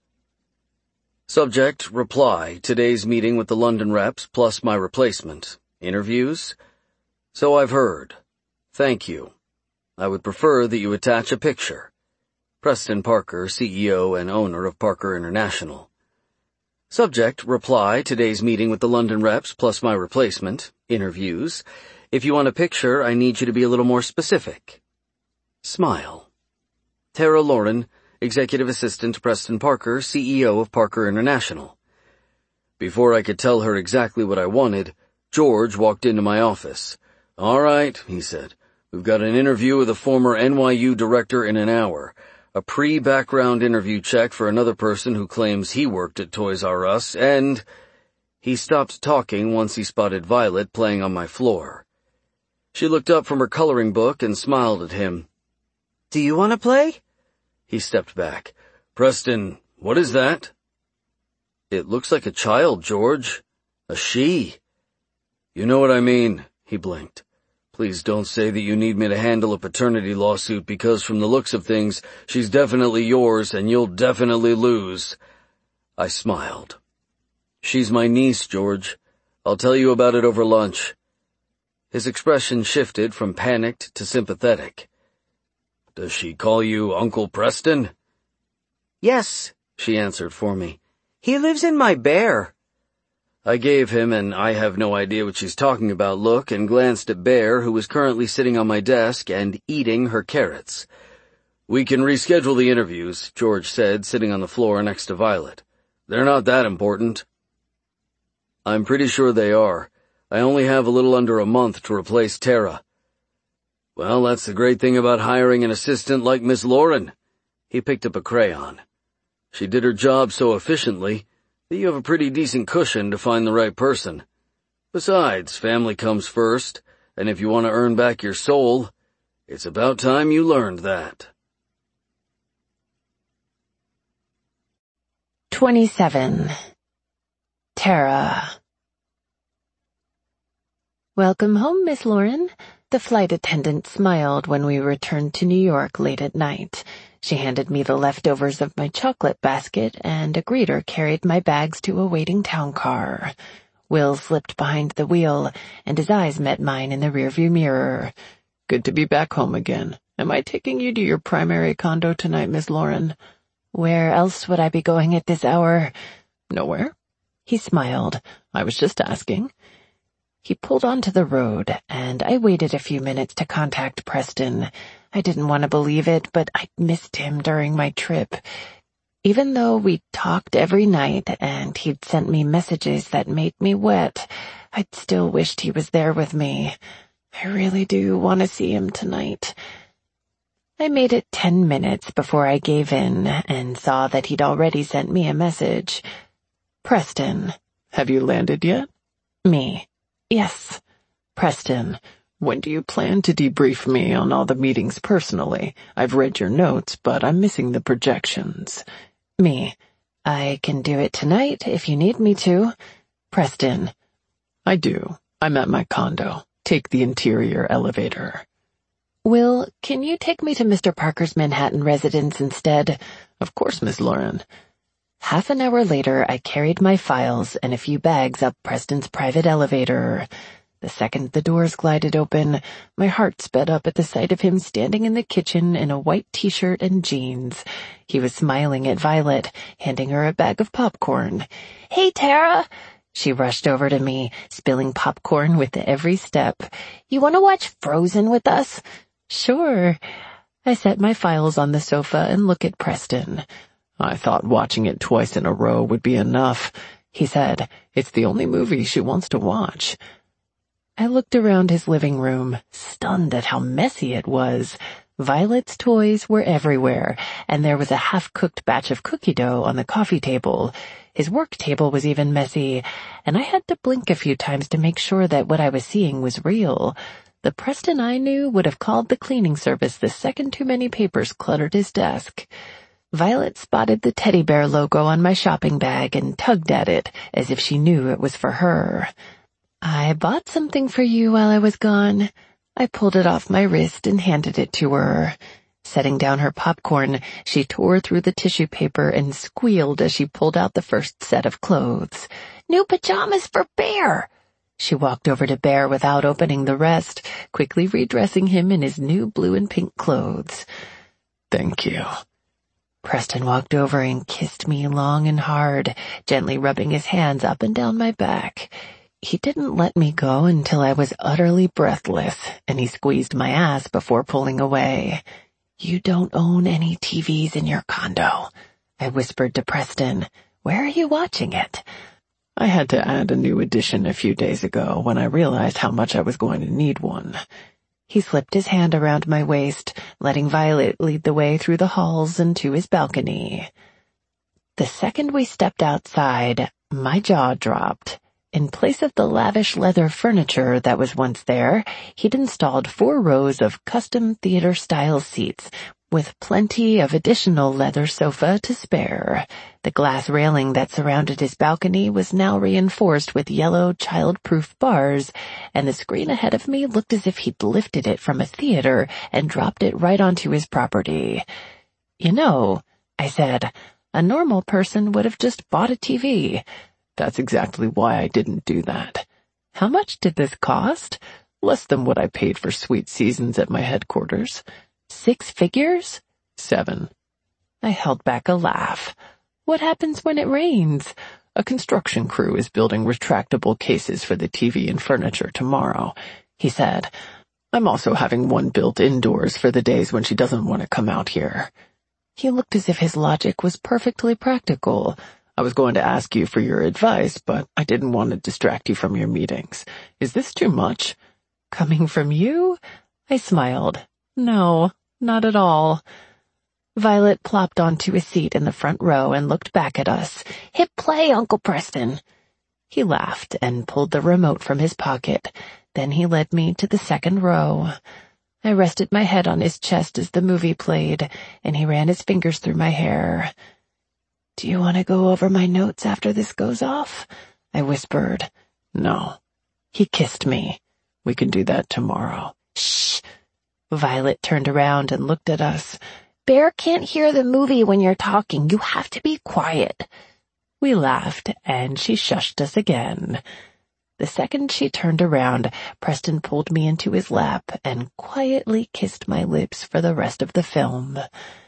Subject: Reply: Today's meeting with the London reps, plus my replacement. Interviews? So I've heard. Thank you. I would prefer that you attach a picture. Preston Parker, CEO and owner of Parker International. Subject: Reply: Today's meeting with the London reps, plus my replacement. Interviews? If you want a picture, I need you to be a little more specific. Smile. Tara Lauren, Executive Assistant to Preston Parker, CEO of Parker International. Before I could tell her exactly what I wanted, George walked into my office. All right, he said. We've got an interview with a former NYU director in an hour. A pre-background interview check for another person who claims he worked at Toys R Us, and... He stopped talking once he spotted Violet playing on my floor. She looked up from her coloring book and smiled at him. Do you want to play? He stepped back. Preston, what is that? It looks like a child, George. A she. You know what I mean, he blinked. Please don't say that you need me to handle a paternity lawsuit because from the looks of things, she's definitely yours and you'll definitely lose. I smiled. She's my niece, George. I'll tell you about it over lunch. His expression shifted from panicked to sympathetic. Does she call you Uncle Preston? Yes, she answered for me. He lives in my bear. I gave him an I have no idea what she's talking about look and glanced at Bear, who was currently sitting on my desk and eating her carrots. We can reschedule the interviews, George said, sitting on the floor next to Violet. They're not that important. I'm pretty sure they are. I only have a little under a month to replace Tara." "Well, that's the great thing about hiring an assistant like Miss Lauren." He picked up a crayon. "She did her job so efficiently that you have a pretty decent cushion to find the right person. Besides, family comes first, and if you want to earn back your soul, it's about time you learned that." 27. Tara. "Welcome home, Miss Lauren." The flight attendant smiled when we returned to New York late at night. She handed me the leftovers of my chocolate basket, and a greeter carried my bags to a waiting town car. Will slipped behind the wheel, and his eyes met mine in the rearview mirror. "Good to be back home again. Am I taking you to your primary condo tonight, Miss Lauren?" "Where else would I be going at this hour?" "Nowhere." He smiled. "I was just asking." He pulled onto the road, and I waited a few minutes to contact Preston. I didn't want to believe it, but I'd missed him during my trip. Even though we talked every night and he'd sent me messages that made me wet, I'd still wished he was there with me. I really do want to see him tonight. I made it 10 minutes before I gave in and saw that he'd already sent me a message. "Preston." "Have you landed yet?" "Me. Yes." "Preston, when do you plan to debrief me on all the meetings personally? I've read your notes, but I'm missing the projections." "Me. I can do it tonight if you need me to." Preston. "I do. I'm at my condo. Take the interior elevator." "Will, can you take me to Mr. Parker's Manhattan residence instead?" "Of course, Miss Lauren." Half an hour later, I carried my files and a few bags up Preston's private elevator. The second the doors glided open, my heart sped up at the sight of him standing in the kitchen in a white t-shirt and jeans. He was smiling at Violet, handing her a bag of popcorn. "Hey, Tara." She rushed over to me, spilling popcorn with every step. "You want to watch Frozen with us?" "Sure." I set my files on the sofa and looked at Preston. "I thought watching it twice in a row would be enough," he said. "It's the only movie she wants to watch." I looked around his living room, stunned at how messy it was. Violet's toys were everywhere, and there was a half-cooked batch of cookie dough on the coffee table. His work table was even messy, and I had to blink a few times to make sure that what I was seeing was real. The Preston I knew would have called the cleaning service the second too many papers cluttered his desk. Violet spotted the teddy bear logo on my shopping bag and tugged at it as if she knew it was for her. "I bought something for you while I was gone." I pulled it off my wrist and handed it to her. Setting down her popcorn, she tore through the tissue paper and squealed as she pulled out the first set of clothes. "New pajamas for Bear." She walked over to Bear without opening the rest, quickly redressing him in his new blue and pink clothes. "Thank you." Preston walked over and kissed me long and hard, gently rubbing his hands up and down my back. He didn't let me go until I was utterly breathless, and he squeezed my ass before pulling away. "You don't own any TVs in your condo," I whispered to Preston. "Where are you watching it?" "I had to add a new addition a few days ago when I realized how much I was going to need one." He slipped his hand around my waist, letting Violet lead the way through the halls and to his balcony. The second we stepped outside, my jaw dropped. In place of the lavish leather furniture that was once there, he'd installed 4 rows of custom theater-style seats, with plenty of additional leather sofa to spare. The glass railing that surrounded his balcony was now reinforced with yellow child-proof bars, and the screen ahead of me looked as if he'd lifted it from a theater and dropped it right onto his property. "You know," I said, "a normal person would have just bought a TV." "That's exactly why I didn't do that." "How much did this cost?" "Less than what I paid for Sweet Seasons at my headquarters." 6 figures? 7. I held back a laugh. "What happens when it rains?" "A construction crew is building retractable cases for the TV and furniture tomorrow," he said. "I'm also having one built indoors for the days when she doesn't want to come out here." He looked as if his logic was perfectly practical. I was going to ask you for your advice, but I didn't want to distract you from your meetings. Is this too much? Coming from you? I smiled. No, not at all. Violet plopped onto a seat in the front row and looked back at us. Hit play, Uncle Preston. He laughed and pulled the remote from his pocket. Then he led me to the second row. I rested my head on his chest as the movie played, and he ran his fingers through my hair. Do you want to go over my notes after this goes off? I whispered. No. He kissed me. We can do that tomorrow. Shh. Violet turned around and looked at us. Bear can't hear the movie when you're talking. You have to be quiet. We laughed, and she shushed us again. The second she turned around, Preston pulled me into his lap and quietly kissed my lips for the rest of the film.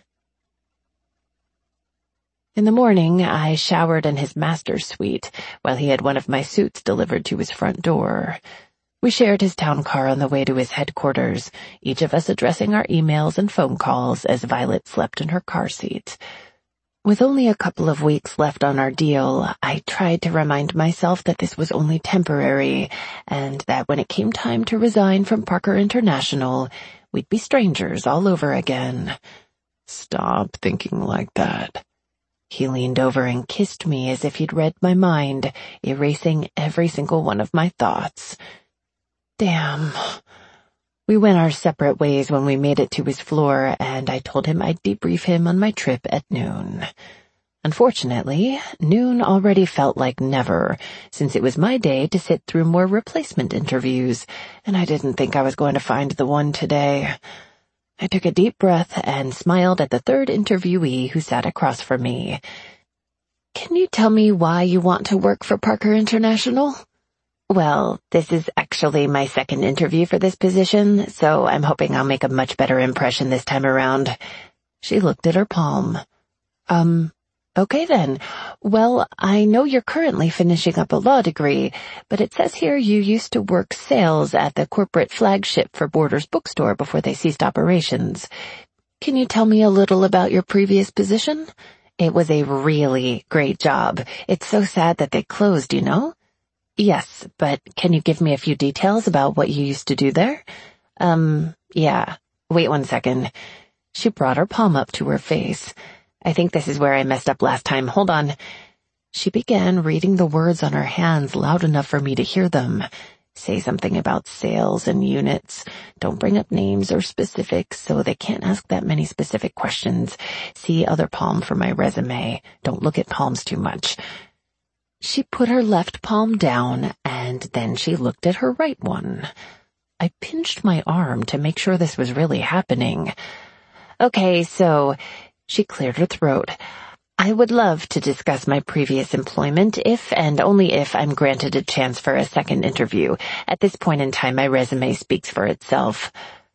In the morning, I showered in his master's suite while he had one of my suits delivered to his front door. We shared his town car on the way to his headquarters, each of us addressing our emails and phone calls as Violet slept in her car seat. With only a couple of weeks left on our deal, I tried to remind myself that this was only temporary, and that when it came time to resign from Parker International, we'd be strangers all over again. Stop thinking like that. He leaned over and kissed me as if he'd read my mind, erasing every single one of my thoughts. Damn. We went our separate ways when we made it to his floor, and I told him I'd debrief him on my trip at noon. Unfortunately, noon already felt like never, since it was my day to sit through more replacement interviews, and I didn't think I was going to find the one today. I took a deep breath and smiled at the third interviewee who sat across from me. Can you tell me why you want to work for Parker International? Well, this is actually my second interview for this position, so I'm hoping I'll make a much better impression this time around. She looked at her palm. Okay then. Well, I know you're currently finishing up a law degree, but it says here you used to work sales at the corporate flagship for Borders bookstore before they ceased operations. Can you tell me a little about your previous position? It was a really great job. It's so sad that they closed, you know? Yes, but can you give me a few details about what you used to do there? Yeah. Wait 1 second. She brought her palm up to her face. I think this is where I messed up last time. Hold on. She began reading the words on her hands loud enough for me to hear them. Say something about sales and units. Don't bring up names or specifics so they can't ask that many specific questions. See other palm for my resume. Don't look at palms too much. She put her left palm down, and then she looked at her right one. I pinched my arm to make sure this was really happening. Okay, so, she cleared her throat. I would love to discuss my previous employment if and only if I'm granted a chance for a second interview. At this point in time, my resume speaks for itself.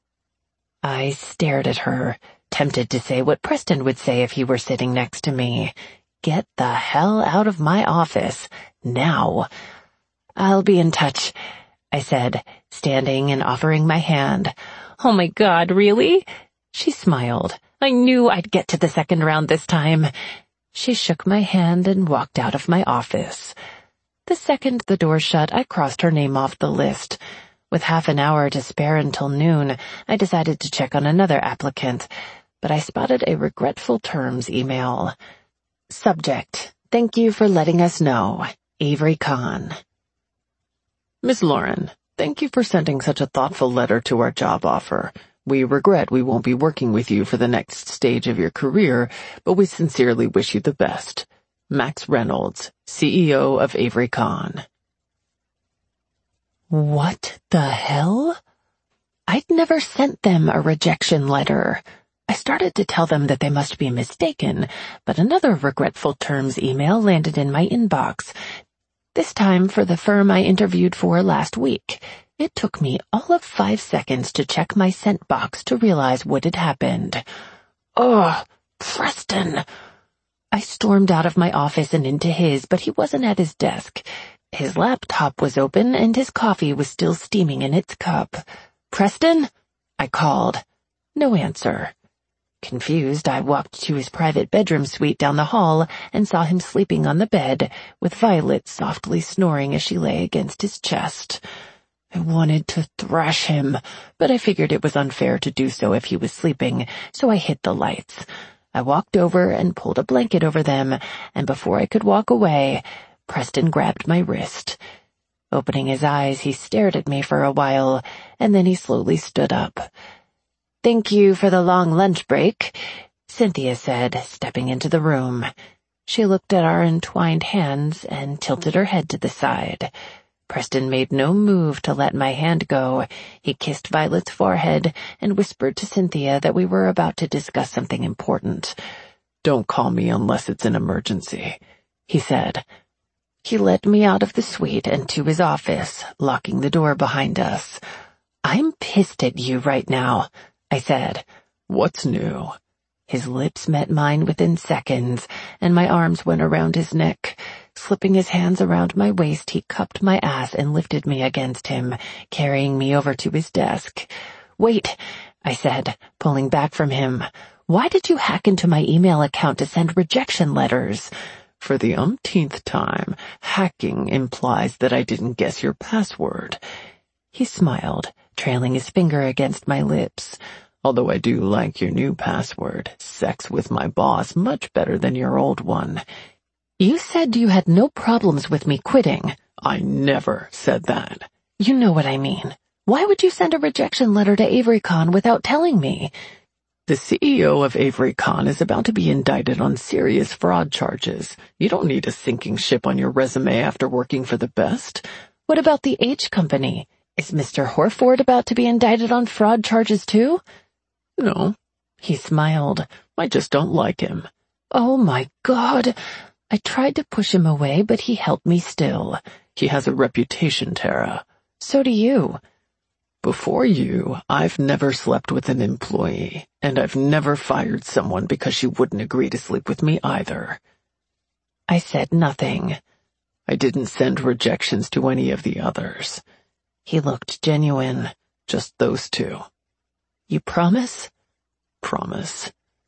I stared at her, tempted to say what Preston would say if he were sitting next to me. Get the hell out of my office, now. I'll be in touch, I said, standing and offering my hand. Oh my God, really? She smiled. I knew I'd get to the second round this time. She shook my hand and walked out of my office. The second the door shut, I crossed her name off the list. With half an hour to spare until noon, I decided to check on another applicant, but I spotted a regretful terms email. Subject: Thank you for letting us know. Avery Kahn. Miss Lauren, thank you for sending such a thoughtful letter to our job offer. We regret we won't be working with you for the next stage of your career, but we sincerely wish you the best. Max Reynolds, CEO of Avery Kahn. What the hell? I'd never sent them a rejection letter. I started to tell them that they must be mistaken, but another regretful terms email landed in my inbox. This time for the firm I interviewed for last week. It took me all of 5 seconds to check my sent box to realize what had happened. Ugh, Preston! I stormed out of my office and into his, but he wasn't at his desk. His laptop was open and his coffee was still steaming in its cup. Preston? I called. No answer. Confused, I walked to his private bedroom suite down the hall and saw him sleeping on the bed, with Violet softly snoring as she lay against his chest. I wanted to thrash him, but I figured it was unfair to do so if he was sleeping, so I hid the lights. I walked over and pulled a blanket over them, and before I could walk away, Preston grabbed my wrist. Opening his eyes, he stared at me for a while, and then he slowly stood up. "Thank you for the long lunch break," Cynthia said, stepping into the room. She looked at our entwined hands and tilted her head to the side. Preston made no move to let my hand go. He kissed Violet's forehead and whispered to Cynthia that we were about to discuss something important. "Don't call me unless it's an emergency," he said. He led me out of the suite and to his office, locking the door behind us. "I'm pissed at you right now," I said. "What's new?" His lips met mine within seconds, and my arms went around his neck. Slipping his hands around my waist, he cupped my ass and lifted me against him, carrying me over to his desk. "Wait," I said, pulling back from him. "Why did you hack into my email account to send rejection letters?" "For the umpteenth time, hacking implies that I didn't guess your password." He smiled, trailing his finger against my lips. "Although I do like your new password, sex with my boss, much better than your old one." "You said you had no problems with me quitting." "I never said that." "You know what I mean. Why would you send a rejection letter to AveryCon without telling me?" "The CEO of AveryCon is about to be indicted on serious fraud charges. You don't need a sinking ship on your resume after working for the best." "What about the H Company? Is Mr. Horford about to be indicted on fraud charges too?" "No." He smiled. "I just don't like him." "Oh my God." I tried to push him away, but he held me still. "He has a reputation, Tara." "So do you." "Before you, I've never slept with an employee, and I've never fired someone because she wouldn't agree to sleep with me either." I said nothing. "I didn't send rejections to any of the others." He looked genuine. "Just those two." "You promise?" "Promise."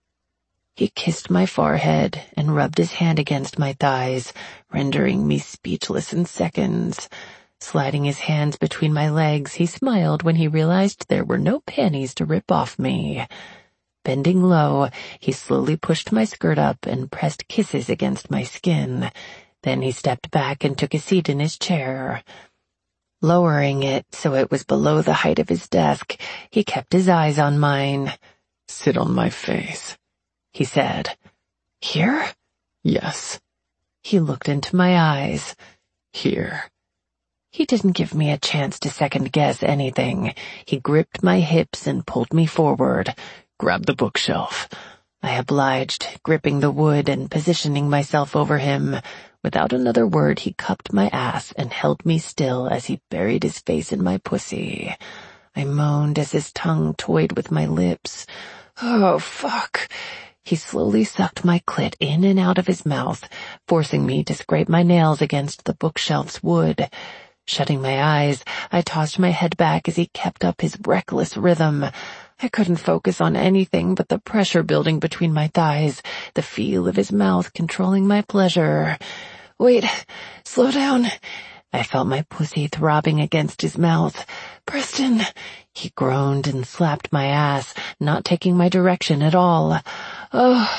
He kissed my forehead and rubbed his hand against my thighs, rendering me speechless in seconds. Sliding his hands between my legs, he smiled when he realized there were no panties to rip off me. Bending low, he slowly pushed my skirt up and pressed kisses against my skin. Then he stepped back and took a seat in his chair. Lowering it so it was below the height of his desk, he kept his eyes on mine. "Sit on my face," he said. "Here?" "Yes." He looked into my eyes. "Here." He didn't give me a chance to second-guess anything. He gripped my hips and pulled me forward. "Grab the bookshelf." I obliged, gripping the wood and positioning myself over him. Without another word, he cupped my ass and held me still as he buried his face in my pussy. I moaned as his tongue toyed with my lips. "Oh, fuck." He slowly sucked my clit in and out of his mouth, forcing me to scrape my nails against the bookshelf's wood. Shutting my eyes, I tossed my head back as he kept up his reckless rhythm. I couldn't focus on anything but the pressure building between my thighs, the feel of his mouth controlling my pleasure. "Wait, slow down." I felt my pussy throbbing against his mouth. "Preston," he groaned and slapped my ass, not taking my direction at all. Oh.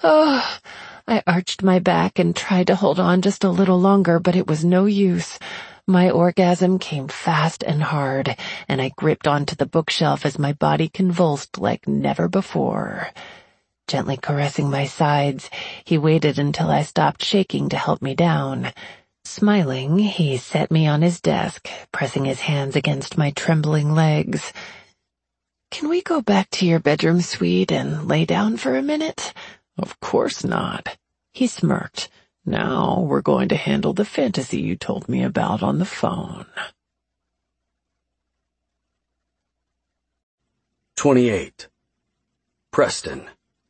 I arched my back and tried to hold on just a little longer, but it was no use. My orgasm came fast and hard, and I gripped onto the bookshelf as my body convulsed like never before. Gently caressing my sides, he waited until I stopped shaking to help me down. Smiling, he set me on his desk, pressing his hands against my trembling legs. "Can we go back to your bedroom suite and lay down for a minute?" "Of course not." He smirked. "Now we're going to handle the fantasy you told me about on the phone." 28. Preston.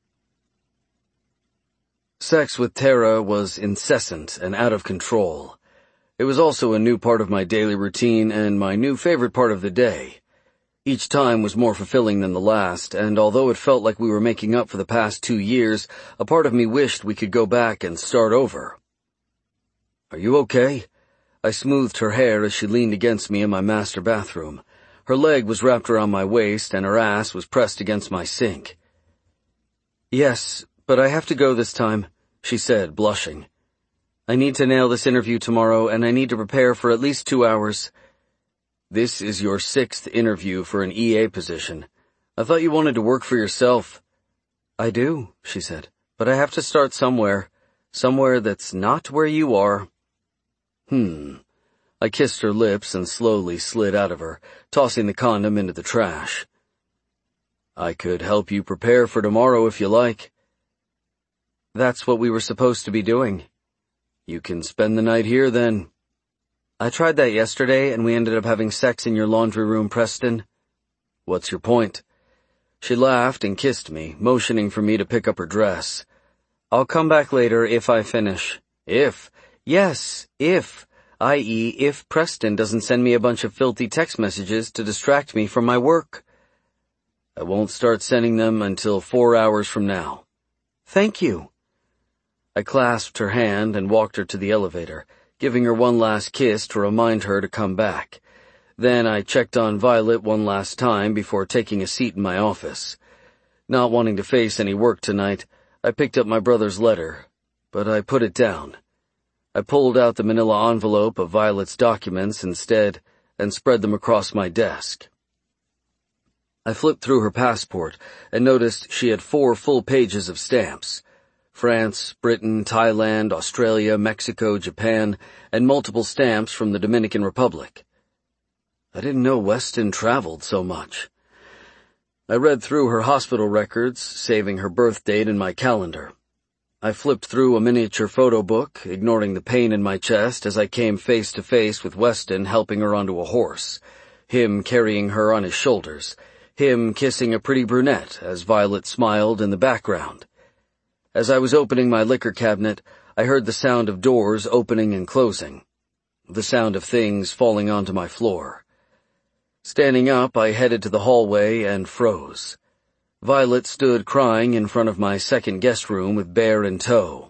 Sex with Tara was incessant and out of control. It was also a new part of my daily routine and my new favorite part of the day. Each time was more fulfilling than the last, and although it felt like we were making up for the past 2 years, a part of me wished we could go back and start over. "Are you okay?" I smoothed her hair as she leaned against me in my master bathroom. Her leg was wrapped around my waist, and her ass was pressed against my sink. "Yes, but I have to go this time," she said, blushing. "I need to nail this interview tomorrow, and I need to prepare for at least 2 hours. This is your 6th interview for an EA position. I thought you wanted to work for yourself." "I do," she said, "but I have to start somewhere. Somewhere that's not where you are." I kissed her lips and slowly slid out of her, tossing the condom into the trash. "I could help you prepare for tomorrow if you like." "That's what we were supposed to be doing." "You can spend the night here then." "I tried that yesterday and we ended up having sex in your laundry room, Preston." "What's your point?" She laughed and kissed me, motioning for me to pick up her dress. "I'll come back later if I finish." "If?" "Yes, if. I.e., if Preston doesn't send me a bunch of filthy text messages to distract me from my work." "I won't start sending them until 4 hours from now." "Thank you." I clasped her hand and walked her to the elevator, giving her one last kiss to remind her to come back. Then I checked on Violet one last time before taking a seat in my office. Not wanting to face any work tonight, I picked up my brother's letter, but I put it down. I pulled out the manila envelope of Violet's documents instead and spread them across my desk. I flipped through her passport and noticed she had 4 full pages of stamps. France, Britain, Thailand, Australia, Mexico, Japan, and multiple stamps from the Dominican Republic. I didn't know Weston traveled so much. I read through her hospital records, saving her birth date in my calendar. I flipped through a miniature photo book, ignoring the pain in my chest as I came face to face with Weston helping her onto a horse, him carrying her on his shoulders, him kissing a pretty brunette as Violet smiled in the background. As I was opening my liquor cabinet, I heard the sound of doors opening and closing, the sound of things falling onto my floor. Standing up, I headed to the hallway and froze. Violet stood crying in front of my second guest room with Bear in tow.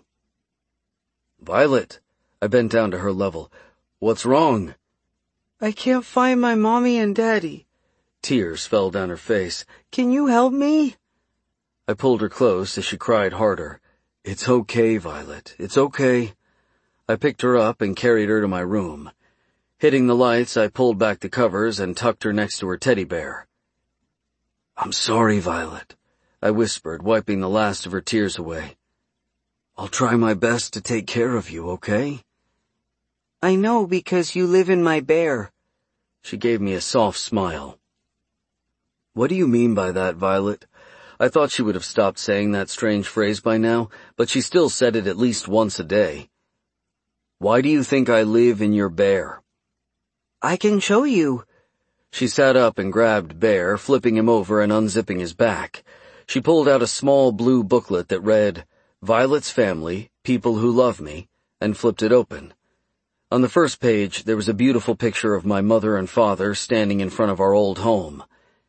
"Violet," I bent down to her level. "What's wrong?" "I can't find my mommy and daddy." Tears fell down her face. "Can you help me?" I pulled her close as she cried harder. "It's okay, Violet. It's okay." I picked her up and carried her to my room. Hitting the lights, I pulled back the covers and tucked her next to her teddy bear. "I'm sorry, Violet," I whispered, wiping the last of her tears away. "I'll try my best to take care of you, okay?" "I know because you live in my bear." She gave me a soft smile. "What do you mean by that, Violet?" I thought she would have stopped saying that strange phrase by now, but she still said it at least once a day. "Why do you think I live in your bear?" "I can show you." She sat up and grabbed Bear, flipping him over and unzipping his back. She pulled out a small blue booklet that read, "Violet's Family, People Who Love Me," and flipped it open. On the first page, there was a beautiful picture of my mother and father standing in front of our old home.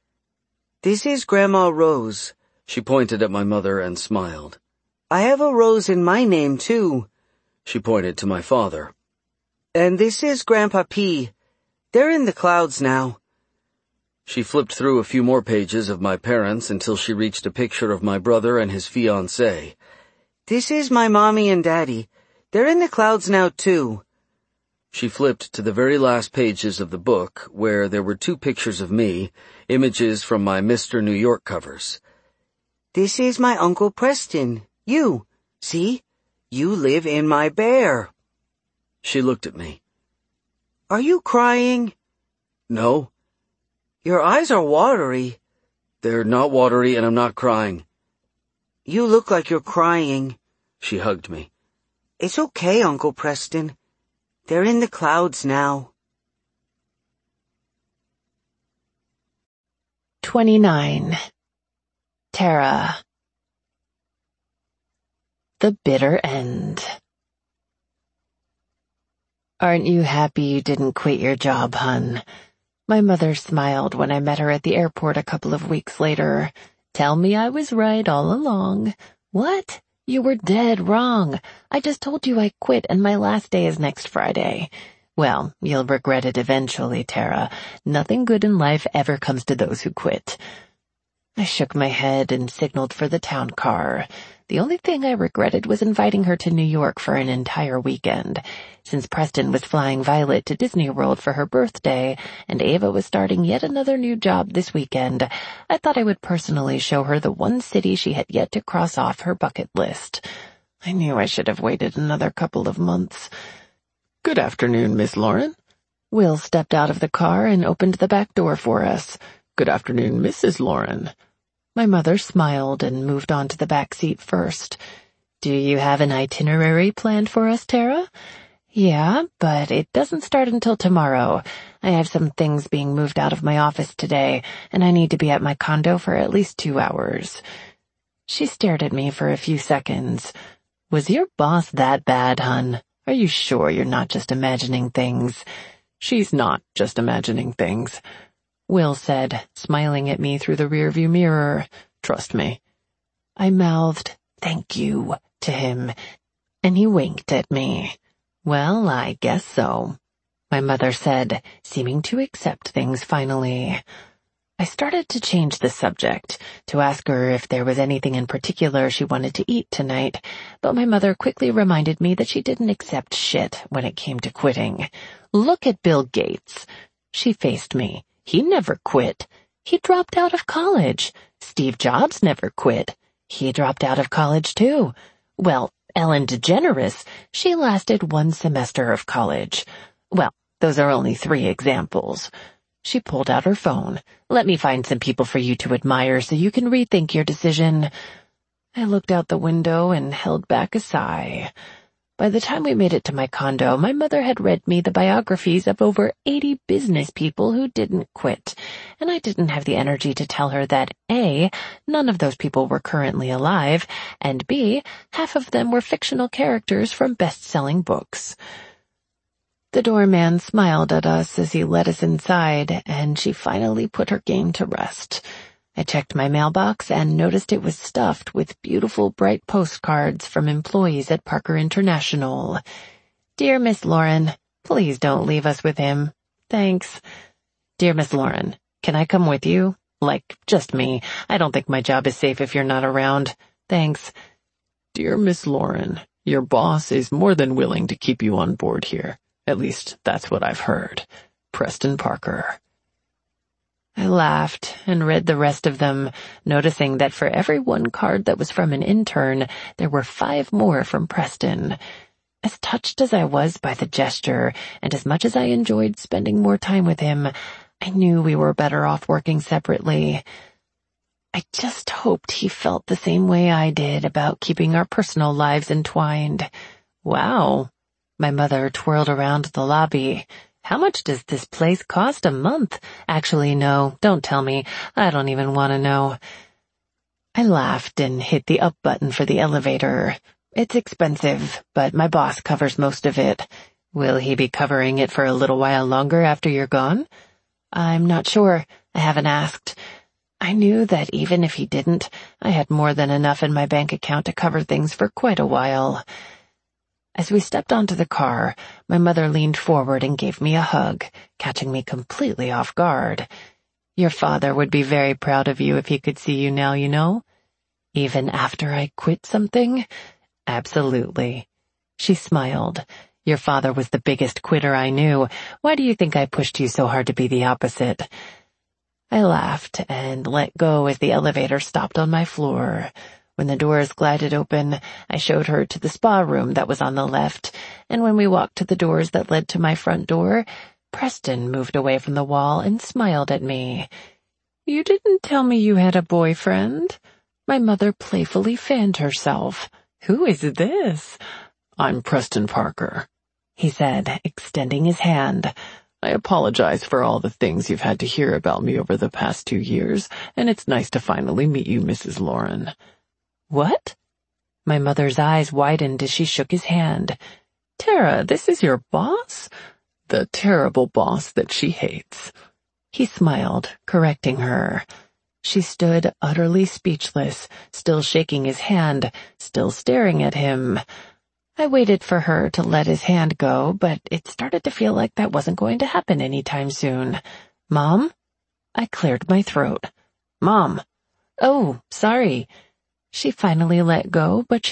"This is Grandma Rose." She pointed at my mother and smiled. "I have a rose in my name, too." She pointed to my father. "And this is Grandpa P. They're in the clouds now." She flipped through a few more pages of my parents until she reached a picture of my brother and his fiancée. "This is my mommy and daddy. They're in the clouds now, too." She flipped to the very last pages of the book, where there were 2 pictures of me, images from my Mr. New York covers. "This is my Uncle Preston. You. See? You live in my bear." She looked at me. "Are you crying?" "No." "Your eyes are watery." "They're not watery and I'm not crying." "You look like you're crying." She hugged me. "It's okay, Uncle Preston. They're in the clouds now." 29. Tara. The bitter end. Aren't you happy you didn't quit your job, hun? My mother smiled when I met her at the airport a couple of weeks later. Tell me I was right all along. What? You were dead wrong. I just told you I quit and my last day is next Friday. Well, you'll regret it eventually, Tara. Nothing good in life ever comes to those who quit. I shook my head and signaled for the town car. The only thing I regretted was inviting her to New York for an entire weekend. Since Preston was flying Violet to Disney World for her birthday, and Ava was starting yet another new job this weekend, I thought I would personally show her the one city she had yet to cross off her bucket list. I knew I should have waited another couple of months. Good afternoon, Miss Lauren. Will stepped out of the car and opened the back door for us. Good afternoon, Mrs. Lauren. My mother smiled and moved on to the back seat first. Do you have an itinerary planned for us, Tara? Yeah, but it doesn't start until tomorrow. I have some things being moved out of my office today, and I need to be at my condo for at least 2 hours. She stared at me for a few seconds. Was your boss that bad, hun? Are you sure you're not just imagining things? She's not just imagining things, Will said, smiling at me through the rearview mirror. Trust me. I mouthed, "Thank you," to him, and he winked at me. Well, I guess so, my mother said, seeming to accept things finally. I started to change the subject, to ask her if there was anything in particular she wanted to eat tonight, but my mother quickly reminded me that she didn't accept shit when it came to quitting. Look at Bill Gates. She faced me. He never quit. He dropped out of college. Steve Jobs never quit. He dropped out of college too. Well, Ellen DeGeneres, she lasted 1 semester of college. Well, those are only 3 examples. She pulled out her phone. Let me find some people for you to admire so you can rethink your decision. I looked out the window and held back a sigh. By the time we made it to my condo, my mother had read me the biographies of over 80 business people who didn't quit, and I didn't have the energy to tell her that A, none of those people were currently alive, and B, half of them were fictional characters from best-selling books. The doorman smiled at us as he led us inside, and she finally put her game to rest. I checked my mailbox and noticed it was stuffed with beautiful bright postcards from employees at Parker International. Dear Miss Lauren, please don't leave us with him. Thanks. Dear Miss Lauren, can I come with you? Like, just me. I don't think my job is safe if you're not around. Thanks. Dear Miss Lauren, your boss is more than willing to keep you on board here. At least, that's what I've heard. Preston Parker. I laughed and read the rest of them, noticing that for every 1 card that was from an intern, there were 5 more from Preston. As touched as I was by the gesture, and as much as I enjoyed spending more time with him, I knew we were better off working separately. I just hoped he felt the same way I did about keeping our personal lives entwined. Wow. My mother twirled around the lobby. How much does this place cost a month? Actually, no, don't tell me. I don't even want to know. I laughed and hit the up button for the elevator. It's expensive, but my boss covers most of it. Will he be covering it for a little while longer after you're gone? I'm not sure. I haven't asked. I knew that even if he didn't, I had more than enough in my bank account to cover things for quite a while. As we stepped onto the car, my mother leaned forward and gave me a hug, catching me completely off guard. Your father would be very proud of you if he could see you now, you know. Even after I quit something? Absolutely. She smiled. Your father was the biggest quitter I knew. Why do you think I pushed you so hard to be the opposite? I laughed and let go as the elevator stopped on my floor. When the doors glided open, I showed her to the spa room that was on the left, and when we walked to the doors that led to my front door, Preston moved away from the wall and smiled at me. You didn't tell me you had a boyfriend? My mother playfully fanned herself. Who is this? I'm Preston Parker, he said, extending his hand. I apologize for all the things you've had to hear about me over the past 2 years, and it's nice to finally meet you, Mrs. Lauren. What? My mother's eyes widened as she shook his hand. Tara, this is your boss? The terrible boss that she hates. He smiled, correcting her. She stood utterly speechless, still shaking his hand, still staring at him. I waited for her to let his hand go, but it started to feel like that wasn't going to happen anytime soon. "Mom?" I cleared my throat. "Mom." "Oh, sorry." She finally let go, but she